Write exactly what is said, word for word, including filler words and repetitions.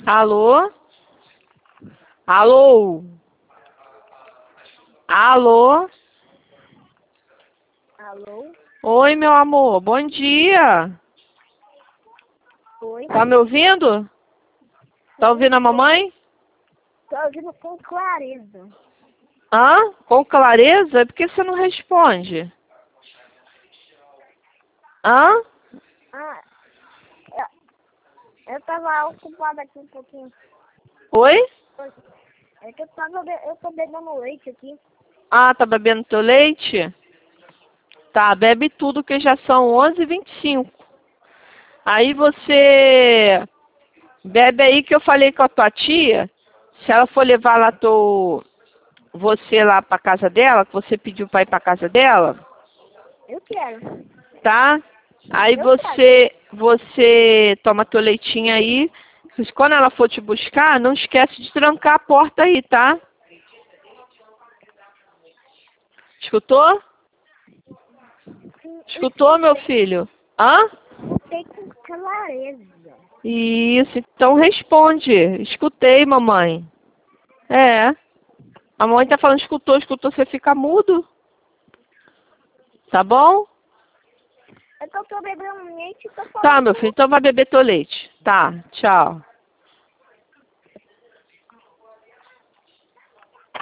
Alô? Alô? Alô? Alô? Oi, meu amor. Bom dia. Oi? Tá me ouvindo? Tá ouvindo a mamãe? Tô ouvindo com clareza. Hã? Com clareza? Por que você não responde? Hã? Ah, eu, eu tava ocupada aqui um pouquinho. Oi? É que eu tava, be- eu tô bebendo leite aqui. Ah, tá bebendo teu leite? Tá, bebe tudo que já são onze e vinte e cinco. Aí você bebe aí que eu falei com a tua tia. Se ela for levar lá teu, você lá pra casa dela, que você pediu pra ir pra casa dela, Eu quero. tá? Aí Eu você, você toma teu leitinho aí. Quando ela for te buscar, não esquece de trancar a porta aí, tá? Escutou? Sim, Escutou, meu escutei, filho? Hã? escutei com clareza. Isso, então responde. Escutei, mamãe. É. A mamãe tá falando escutou, escutou, você fica mudo. Tá bom? É que eu tô bebendo leite e tô Tá, falando meu com filho, então vai beber teu leite. Tá, tchau.